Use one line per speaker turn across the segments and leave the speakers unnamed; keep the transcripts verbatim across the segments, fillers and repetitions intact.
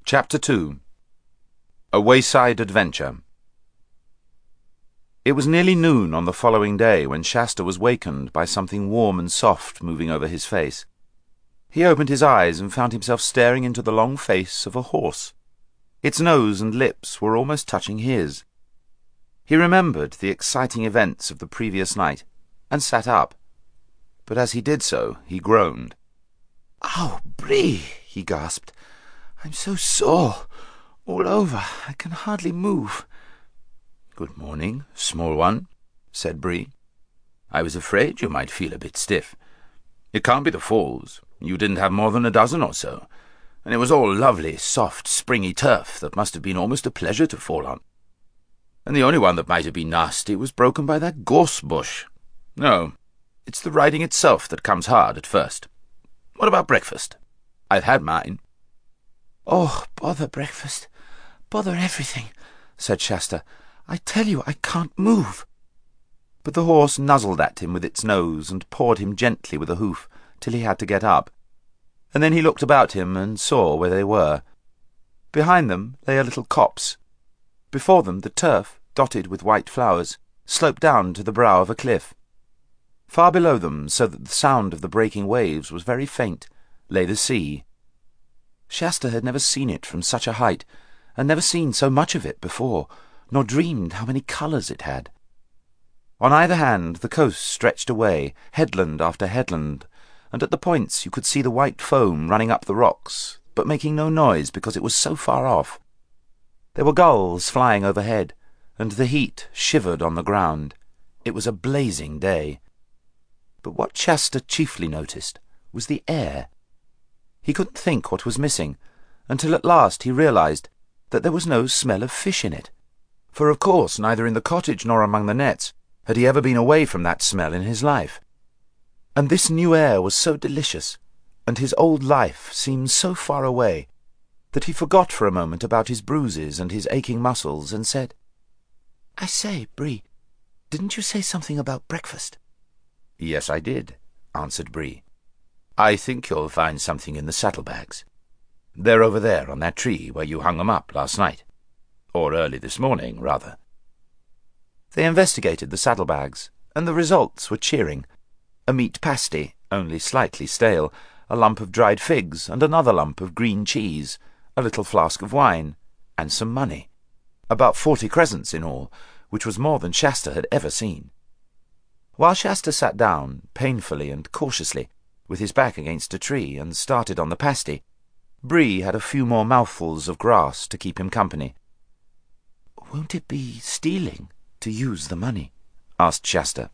Chapter two. A Wayside Adventure. It was nearly noon on the following day when Shasta was wakened by something warm and soft moving over his face. He opened his eyes and found himself staring into the long face of a horse. Its nose and lips were almost touching his. He remembered the exciting events of the previous night and sat up. But as he did so, he groaned.
"Oh, Bree!" he gasped. "I'm so sore, all over. I can hardly move."
"Good morning, small one," said Bree. "I was afraid you might feel a bit stiff. It can't be the falls. You didn't have more than a dozen or so, and it was all lovely, soft, springy turf that must have been almost a pleasure to fall on. And the only one that might have been nasty was broken by that gorse bush. No, it's the riding itself that comes hard at first. What about breakfast? I've had mine."
"Oh, bother breakfast. Bother everything," said Shasta. "I tell you, I can't move."
But the horse nuzzled at him with its nose and pawed him gently with a hoof till he had to get up. And then he looked about him and saw where they were. Behind them lay a little copse. Before them the turf, dotted with white flowers, sloped down to the brow of a cliff. Far below them, so that the sound of the breaking waves was very faint, lay the sea. Shasta had never seen it from such a height, and never seen so much of it before, nor dreamed how many colours it had. On either hand the coast stretched away, headland after headland, and at the points you could see the white foam running up the rocks, but making no noise because it was so far off. There were gulls flying overhead, and the heat shivered on the ground. It was a blazing day. But what Shasta chiefly noticed was the air. He couldn't think what was missing, until at last he realized that there was no smell of fish in it. For of course neither in the cottage nor among the nets had he ever been away from that smell in his life. And this new air was so delicious, and his old life seemed so far away, that he forgot for a moment about his bruises and his aching muscles, and said,
"I say, Bree, didn't you say something about breakfast?"
"Yes, I did," answered Bree. "I think you'll find something in the saddlebags. They're over there on that tree where you hung them up last night. Or early this morning, rather."
They investigated the saddlebags, and the results were cheering. A meat pasty, only slightly stale, a lump of dried figs, and another lump of green cheese, a little flask of wine, and some money. About forty crescents in all, which was more than Shasta had ever seen. While Shasta sat down, painfully and cautiously, with his back against a tree, and started on the pasty, Bree had a few more mouthfuls of grass to keep him company.
"Won't it be stealing to use the money?"
asked Shasta.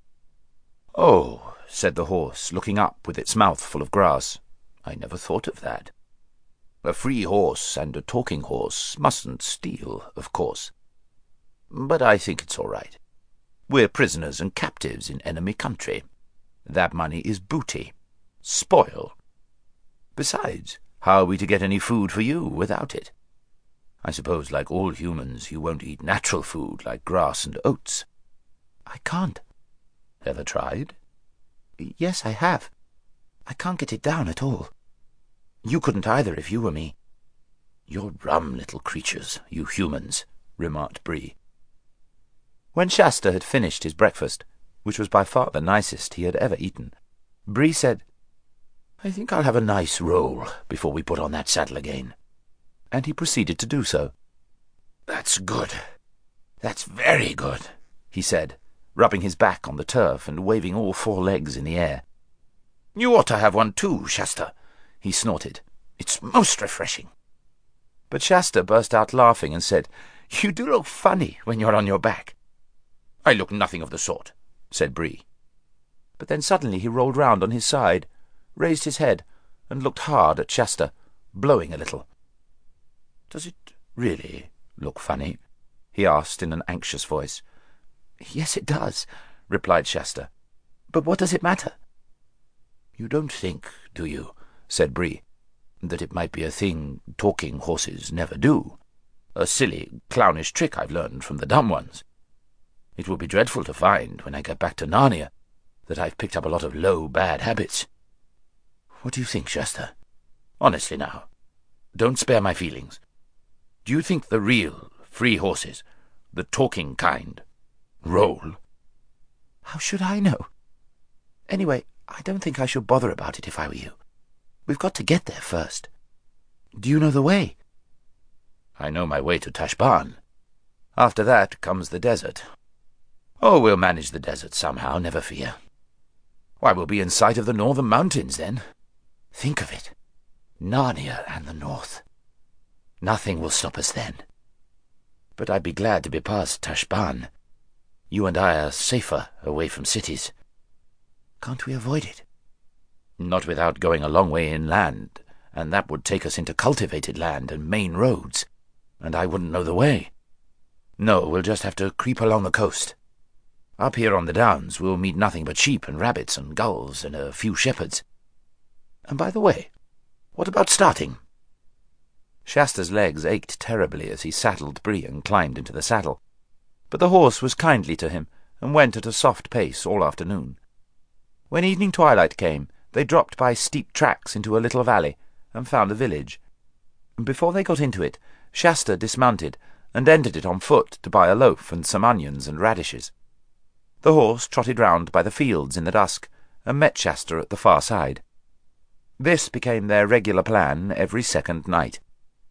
"Oh," said the horse, looking up with its mouth full of grass, "I never thought of that. A free horse and a talking horse mustn't steal, of course. But I think it's all right. We're prisoners and captives in enemy country. That money is booty. Spoil. Besides, how are we to get any food for you without it? I suppose, like all humans, you won't eat natural food like grass and oats."
"I can't."
"Ever tried?"
"Yes, I have. I can't get it down at all. You couldn't either if you were me."
"You're rum little creatures, you humans," remarked Bree.
When Shasta had finished his breakfast, which was by far the nicest he had ever eaten, Bree said,
"I think I'll have a nice roll before we put on that saddle again."
And he proceeded to do so.
"That's good. That's very good," he said,
rubbing his back on the turf and waving all four legs in the air.
"You ought to have one too, Shasta," he snorted. "It's most refreshing."
But Shasta burst out laughing and said, "You do look funny when you're on your back."
"I look nothing of the sort," said Bree.
But then suddenly he rolled round on his side, raised his head, and looked hard at Shasta, blowing a little.
"Does it really look funny?"
he asked in an anxious voice.
"Yes, it does," replied Shasta. "But what does it matter?"
"You don't think, do you," said Bree, "that it might be a thing talking horses never do? A silly, clownish trick I've learned from the dumb ones? It will be dreadful to find, when I get back to Narnia, that I've picked up a lot of low, bad habits. What do you think, Shasta? Honestly now, don't spare my feelings. Do you think the real free horses, the talking kind, roll?"
"How should I know? Anyway, I don't think I should bother about it if I were you. We've got to get there first. Do you know the way?"
"I know my way to Tashbaan. After that comes the desert. Oh, we'll manage the desert somehow, never fear. Why, we'll be in sight of the northern mountains then.
Think of it. Narnia and the north. Nothing will stop us then.
But I'd be glad to be past Tashbaan. You and I are safer away from cities."
"Can't we avoid it?"
"Not without going a long way inland, and that would take us into cultivated land and main roads, and I wouldn't know the way. No, we'll just have to creep along the coast. Up here on the downs we'll meet nothing but sheep and rabbits and gulls and a few shepherds. And by the way, what about starting?"
Shasta's legs ached terribly as he saddled Bree and climbed into the saddle, but the horse was kindly to him and went at a soft pace all afternoon. When evening twilight came, they dropped by steep tracks into a little valley and found a village. Before they got into it, Shasta dismounted and entered it on foot to buy a loaf and some onions and radishes. The horse trotted round by the fields in the dusk and met Shasta at the far side. This became their regular plan every second night.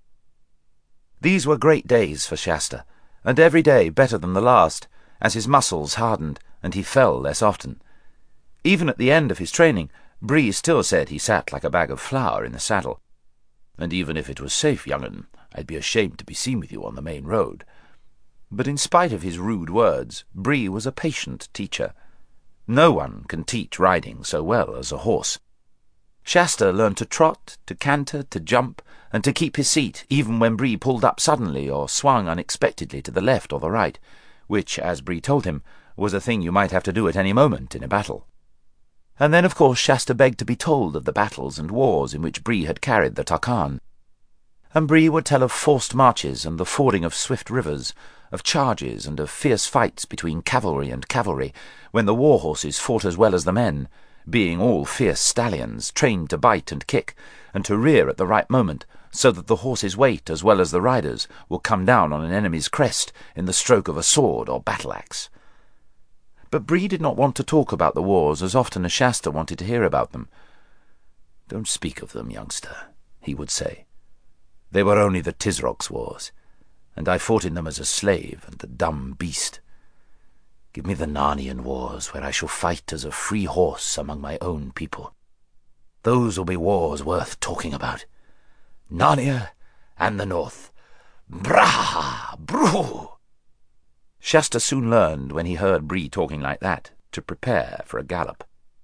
These were great days for Shasta, and every day better than the last, as his muscles hardened and he fell less often. Even at the end of his training, Bree still said he sat like a bag of flour in the saddle.
"And even if it was safe, young 'un, I'd be ashamed to be seen with you on the main road."
But in spite of his rude words, Bree was a patient teacher. No one can teach riding so well as a horse. Shasta learned to trot, to canter, to jump, and to keep his seat even when Bree pulled up suddenly or swung unexpectedly to the left or the right, which, as Bree told him, was a thing you might have to do at any moment in a battle. And then, of course, Shasta begged to be told of the battles and wars in which Bree had carried the Tarkan. And Bree would tell of forced marches and the fording of swift rivers, of charges and of fierce fights between cavalry and cavalry, when the war horses fought as well as the men, being all fierce stallions, trained to bite and kick, and to rear at the right moment, so that the horse's weight as well as the rider's will come down on an enemy's crest in the stroke of a sword or battle-axe. But Bree did not want to talk about the wars as often as Shasta wanted to hear about them.
"Don't speak of them, youngster," he would say. "They were only the Tisrocs wars, and I fought in them as a slave and a dumb beast. Give me the Narnian wars, where I shall fight as a free horse among my own people. Those will be wars worth talking about. Narnia and the North. Brah! Broo!"
Shasta soon learned, when he heard Bree talking like that, to prepare for a gallop.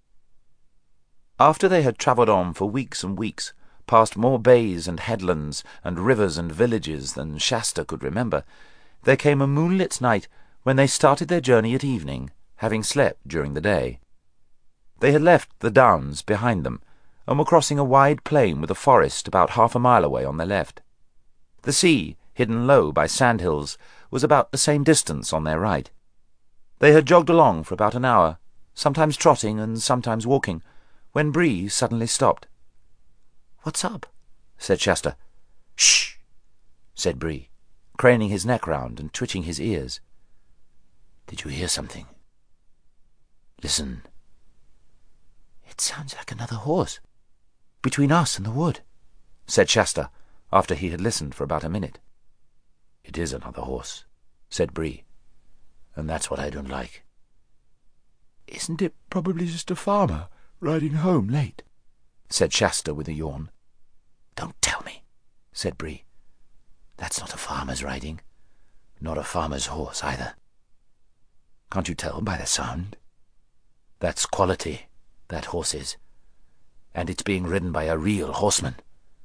After they had travelled on for weeks and weeks, past more bays and headlands and rivers and villages than Shasta could remember, there came a moonlit night when they started their journey at evening, having slept during the day. They had left the downs behind them, and were crossing a wide plain with a forest about half a mile away on their left. The sea, hidden low by sandhills, was about the same distance on their right. They had jogged along for about an hour, sometimes trotting and sometimes walking, when Bree suddenly stopped.
"What's up?"
said Shasta.
"Shh!"
said Bree, craning his neck round and twitching his ears.
"Did you hear something? Listen."
"It sounds like another horse, between us and the wood,"
said Shasta, after he had listened for about a minute.
"It is another horse," said Bree, "and that's what I don't like."
"Isn't it probably just a farmer riding home late?"
said Shasta with a yawn.
"Don't tell me," said Bree. "That's not a farmer's riding, nor a farmer's horse either. Can't you tell by the sound? That's quality, that horse is, and it's being ridden by a real horseman.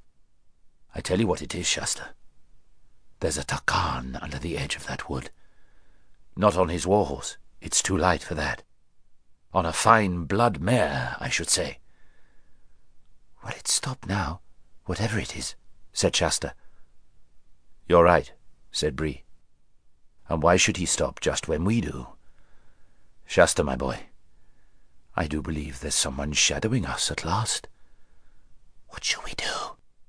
I tell you what it is, Shasta. There's a Tarkan under the edge of that wood. Not on his war horse, it's too light for that. On a fine blood mare, I should say."
"Well, it's stopped now, whatever it is,"
said Shasta. "You're right," said Bree. "And why should he stop just when we do? Shasta, my boy, I do believe there's someone shadowing us at last."
"What shall we do?"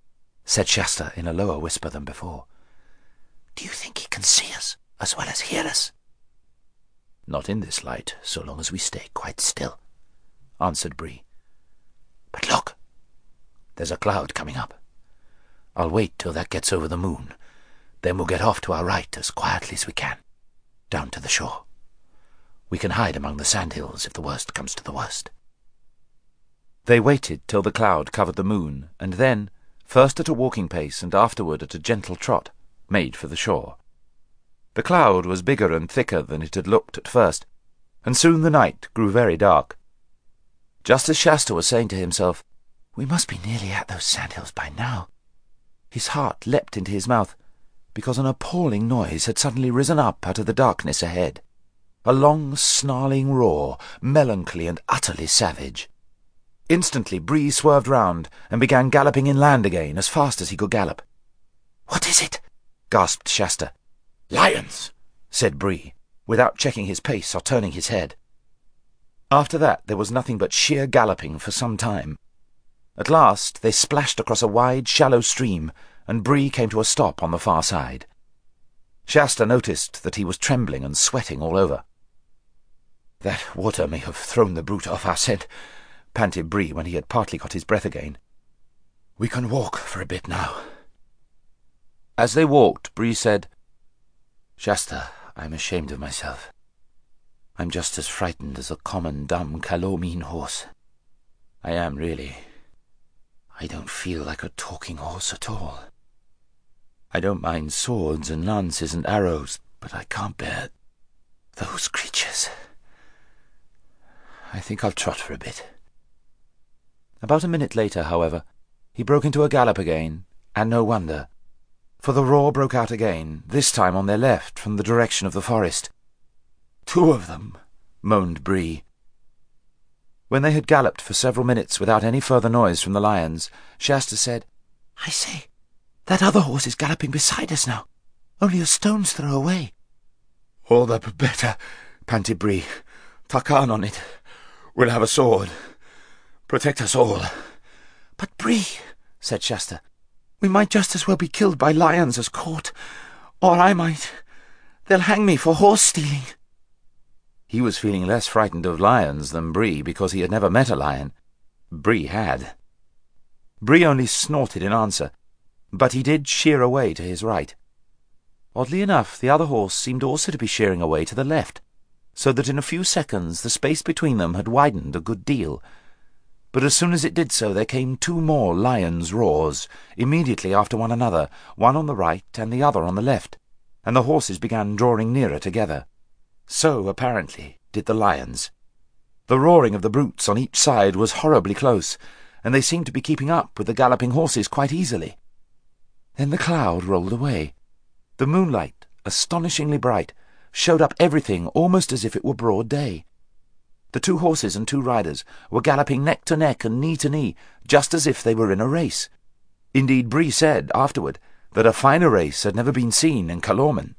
said Shasta in a lower whisper than before. "Do you think he can see us as well as hear us?"
"Not in this light, so long as we stay quite still," answered Bree.
"But look! There's a cloud coming up. I'll wait till that gets over the moon. Then we'll get off to our right as quietly as we can, down to the shore. We can hide among the sandhills if the worst comes to the worst."
They waited till the cloud covered the moon, and then, first at a walking pace and afterward at a gentle trot, made for the shore. The cloud was bigger and thicker than it had looked at first, and soon the night grew very dark. Just as Shasta was saying to himself,
"We must be nearly at those sandhills by now,"
his heart leapt into his mouth, because an appalling noise had suddenly risen up out of the darkness ahead. A long, snarling roar, melancholy and utterly savage. Instantly Bree swerved round and began galloping inland again as fast as he could gallop.
"What is it?"
gasped Shasta.
"Lions,"
said Bree, without checking his pace or turning his head. After that there was nothing but sheer galloping for some time. At last they splashed across a wide, shallow stream, and Bree came to a stop on the far side. Shasta noticed that he was trembling and sweating all over.
"That water may have thrown the brute off our scent," panted Bree when he had partly got his breath again. "We can walk for a bit now."
As they walked, Bree said,
"Shasta, I'm ashamed of myself. I'm just as frightened as a common dumb Calomine horse. I am, really. I don't feel like a talking horse at all. I don't mind swords and lances and arrows, but I can't bear those creatures. I think I'll trot for a bit."
About a minute later, however, he broke into a gallop again, and no wonder, for the roar broke out again, this time on their left, from the direction of the forest.
"Two of them," moaned Bree.
When they had galloped for several minutes without any further noise from the lions, Shasta said,
"I say, that other horse is galloping beside us now, only a stone's throw away."
"All the better," panted Bree. "Takan on it. We'll have a sword. Protect us all."
"But Bree," said Shasta, "we might just as well be killed by lions as caught. Or I might. They'll hang me for horse-stealing."
He was feeling less frightened of lions than Bree because he had never met a lion. Bree had. Bree only snorted in answer, but he did sheer away to his right. Oddly enough, the other horse seemed also to be sheering away to the left, so that in a few seconds the space between them had widened a good deal. But as soon as it did so, there came two more lions' roars, immediately after one another, one on the right and the other on the left, and the horses began drawing nearer together. So, apparently, did the lions. The roaring of the brutes on each side was horribly close, and they seemed to be keeping up with the galloping horses quite easily. Then the cloud rolled away. The moonlight, astonishingly bright, showed up everything almost as if it were broad day. The two horses and two riders were galloping neck to neck and knee to knee, just as if they were in a race. Indeed, Bree said, afterward, that a finer race had never been seen in Calormen.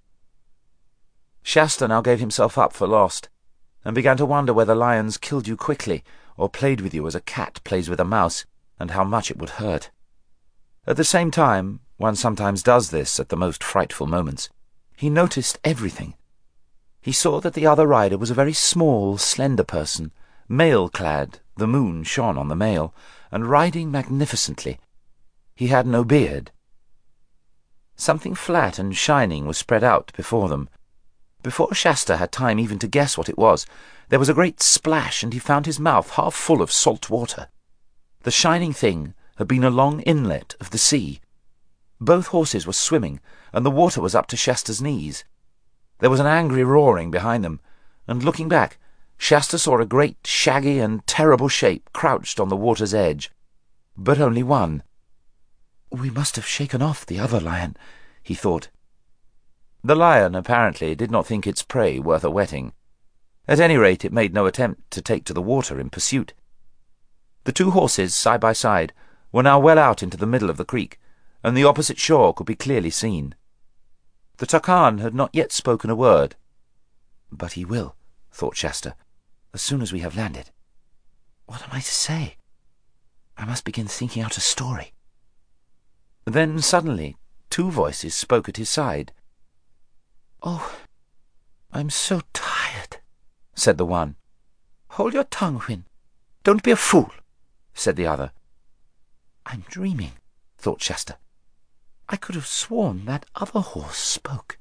Shasta now gave himself up for lost, and began to wonder whether lions killed you quickly, or played with you as a cat plays with a mouse, and how much it would hurt. At the same time, one sometimes does this at the most frightful moments, he noticed everything. He saw that the other rider was a very small, slender person, mail-clad, the moon shone on the mail, and riding magnificently. He had no beard. Something flat and shining was spread out before them. Before Shasta had time even to guess what it was, there was a great splash, and he found his mouth half full of salt water. The shining thing had been a long inlet of the sea. Both horses were swimming, and the water was up to Shasta's knees. There was an angry roaring behind them, and looking back, Shasta saw a great, shaggy and terrible shape crouched on the water's edge. But only one. "We must have shaken off the other lion," he thought. The lion, apparently, did not think its prey worth a wetting. At any rate, it made no attempt to take to the water in pursuit. The two horses, side by side, were now well out into the middle of the creek, and the opposite shore could be clearly seen. The Takan had not yet spoken a word. "But he will," thought Shasta, "as soon as we have landed. What am I to say? I must begin thinking out a story." Then suddenly two voices spoke at his side. "Oh, I'm so tired," said the one. "Hold your tongue, Hwin. Don't be a fool," said the other. "I'm dreaming," thought Shasta. "I could have sworn that other horse spoke."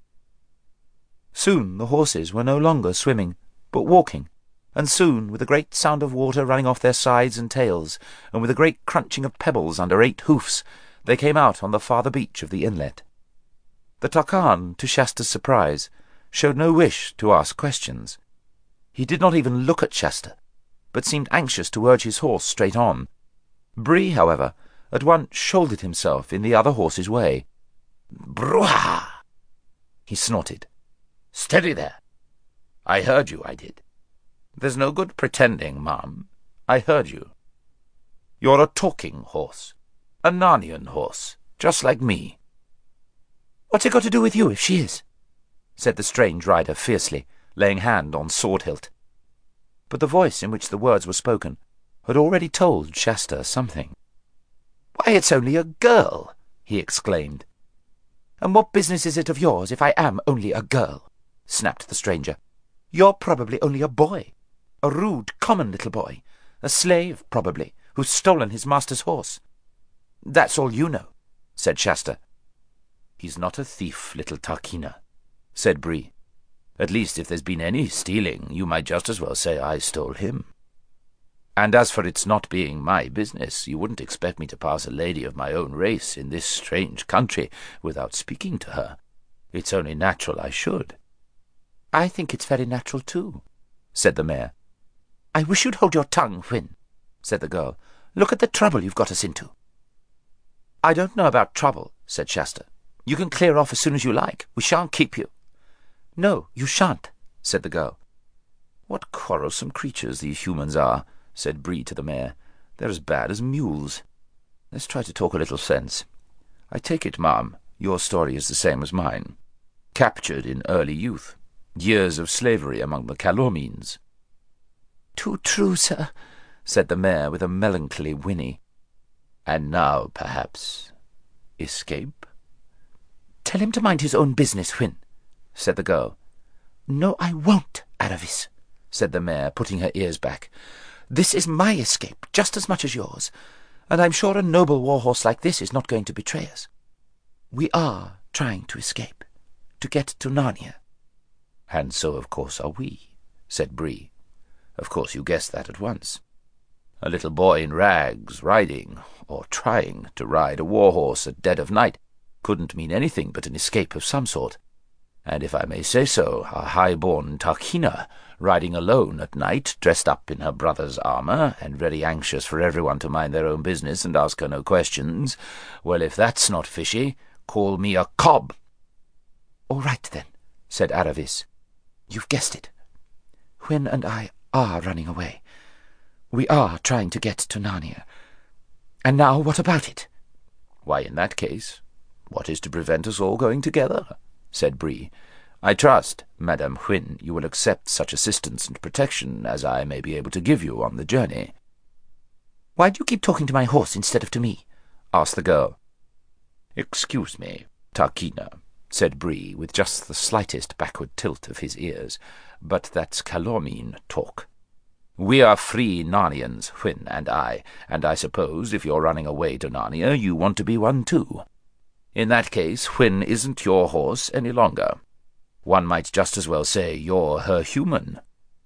Soon the horses were no longer swimming, but walking, and soon, with a great sound of water running off their sides and tails, and with a great crunching of pebbles under eight hoofs, they came out on the farther beach of the inlet. The Tarkan, to Shasta's surprise, showed no wish to ask questions. He did not even look at Shasta, but seemed anxious to urge his horse straight on. Bree, however, at once shouldered himself in the other horse's way.
"Bruha!"
he snorted.
"Steady there. I heard you, I did. There's no good pretending, ma'am. I heard you. You're a talking horse, a Narnian horse, just like me."
"What's it got to do with you if she is?" said the strange rider fiercely, laying hand on sword hilt. But the voice in which the words were spoken had already told Shasta something. "Why, it's only a girl!" he exclaimed. "And what business is it of yours if I am only a girl?" snapped the stranger. "You're probably only a boy, a rude, common little boy, a slave, probably, who's stolen his master's horse. That's all you know," said Shasta.
"He's not a thief, little Tarkina," said Bree. "At least, if there's been any stealing, you might just as well say I stole him. And as for its not being my business, you wouldn't expect me to pass a lady of my own race in this strange country without speaking to her. It's only natural I should."
"I think it's very natural, too," said the mayor. "I wish you'd hold your tongue, Hwin," said the girl. "Look at the trouble you've got us into." "I don't know about trouble," said Shasta. "You can clear off as soon as you like. We shan't keep you." "No, you shan't," said the girl.
"What quarrelsome creatures these humans are," said Bree to the mayor. "They're as bad as mules. Let's try to talk a little sense. I take it, ma'am, your story is the same as mine. Captured in early youth. Years of slavery among the Calormenes."
"Too true, sir," said the mayor with a melancholy whinny.
"And now, perhaps, escape?"
"Tell him to mind his own business, Hwin," said the girl. "No, I won't, Aravis," said the mayor, putting her ears back. "This is my escape, just as much as yours, and I'm sure a noble war-horse like this is not going to betray us. We are trying to escape, to get to Narnia."
"And so, of course, are we," said Bree. "Of course you guessed that at once. A little boy in rags riding, or trying to ride a war-horse at dead of night couldn't mean anything but an escape of some sort. And if I may say so, a high-born Tarkina riding alone at night, dressed up in her brother's armour, and very anxious for everyone to mind their own business and ask her no questions, well, if that's not fishy, call me a cob."
"All right, then," said Aravis. "You've guessed it. Hwin and I are running away. We are trying to get to Narnia. And now what about it?"
"Why, in that case, what is to prevent us all going together?" said Bree. "I trust, Madame Hwin, you will accept such assistance and protection as I may be able to give you on the journey."
"Why do you keep talking to my horse instead of to me?" asked the girl.
"Excuse me, Tarkina," said Bree, with just the slightest backward tilt of his ears, "but that's Calormene talk. We are free Narnians, Hwin and I, and I suppose if you're running away to Narnia, you want to be one too. In that case, Hwin isn't your horse any longer. One might just as well say you're her human."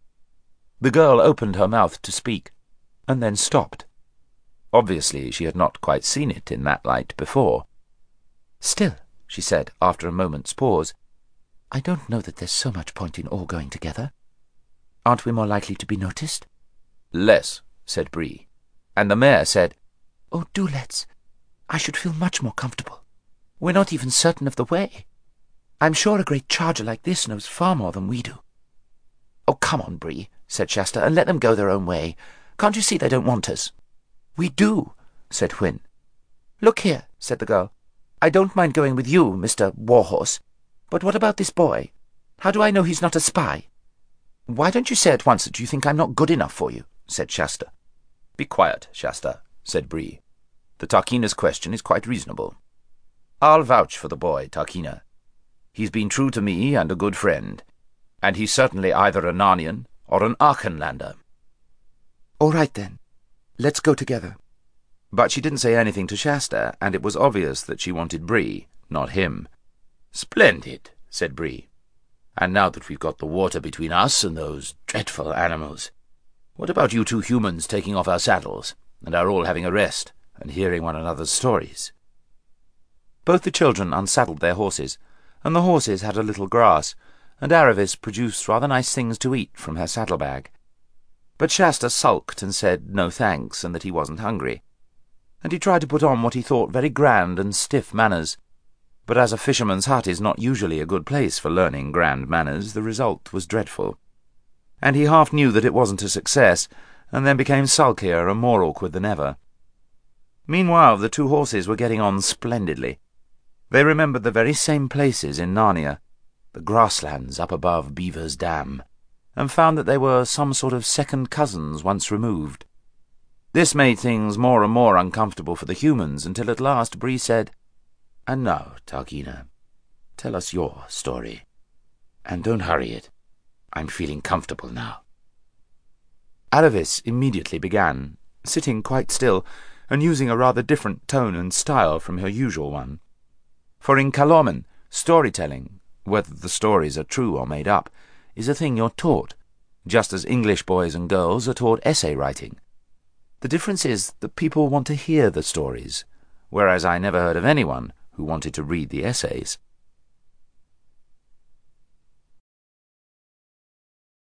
The girl opened her mouth to speak, and then stopped. Obviously she had not quite seen it in that light before. "Still," she said, after a moment's pause, "I don't know that there's so much point in all going together. Aren't we more likely to be noticed?"
"Less," said Bree. And the mayor said,
"Oh, do let's. I should feel much more comfortable. We're not even certain of the way. I'm sure a great charger like this knows far more than we do." "Oh, come on, Bree," said Shasta, "and let them go their own way. Can't you see they don't want us?" "We do," said Hwin. "Look here," said the girl. "I don't mind going with you, Mister Warhorse, but what about this boy? How do I know he's not a spy?" "Why don't you say at once that you think I'm not good enough for you?" said Shasta.
"Be quiet, Shasta," said Bree. "The Tarkina's question is quite reasonable. I'll vouch for the boy, Tarkheena. He's been true to me and a good friend, and he's certainly either a Narnian or an Archenlander.
All right, then. Let's go together.
But she didn't say anything to Shasta, and it was obvious that she wanted Bree, not him. Splendid, said Bree. And now that we've got the water between us and those dreadful animals, what about you two humans taking off our saddles, and our all having a rest, and hearing one another's stories?
Both the children unsaddled their horses, and the horses had a little grass, and Aravis produced rather nice things to eat from her saddlebag. But Shasta sulked and said no thanks, and that he wasn't hungry. And he tried to put on what he thought very grand and stiff manners. But as a fisherman's hut is not usually a good place for learning grand manners, the result was dreadful. And he half knew that it wasn't a success, and then became sulkier and more awkward than ever. Meanwhile, the two horses were getting on splendidly. They remembered the very same places in Narnia, the grasslands up above Beaver's Dam, and found that they were some sort of second cousins once removed. This made things more and more uncomfortable for the humans, until at last Bree said, "And now, Tarkheena, tell us your story. And don't hurry it. I'm feeling comfortable now." Aravis immediately began, sitting quite still, and using a rather different tone and style from her usual one. For in Calormen, storytelling, whether the stories are true or made up, is a thing you're taught, just as English boys and girls are taught essay writing. The difference is that people want to hear the stories, whereas I never heard of anyone who wanted to read the essays.